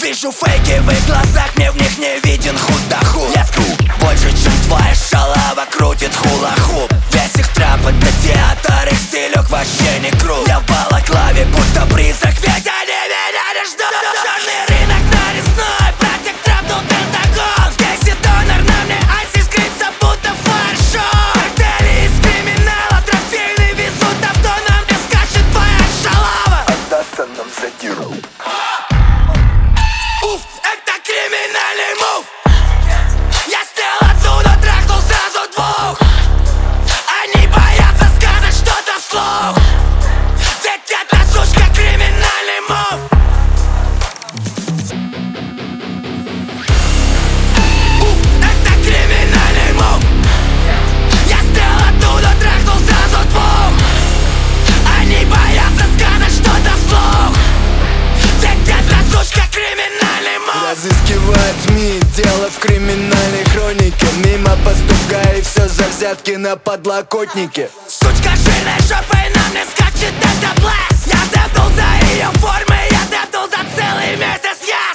Вижу фейки в их глазах, мне в них не виден худ-да-худ. Я скуп больше, чем твоя шалава крутит хула-хуп. Весь их трап это театр, их стилек вообще не крут. Я в балаклаве, будто призрак, ведь они меня не ждут. Черный рынок нарезной, практик трап, тут Пентагон. Здесь и донор, на мне айс искрится, будто фаршон. Картели из криминала, трофейный везут авто, нам не скачет твоя шалава. Отдастся нам задиру. Это криминальный мув. Я снял оттуда, трахнул сразу двух. Они боятся сказать что-то вслух, ведь это, сучка, криминальный мув. Это криминальный мув. Я снял оттуда, трахнул сразу двух. Они боятся сказать что-то вслух, ведь это, сучка, криминальный мув. Разыскивает СМИ, дело в криминальной хронике. Мимо поступка и все за взятки на подлокотнике. Сучка жирной жопой на мне скачет, это блэс. Я депнул за ее формы, я депнул за целый месяц, я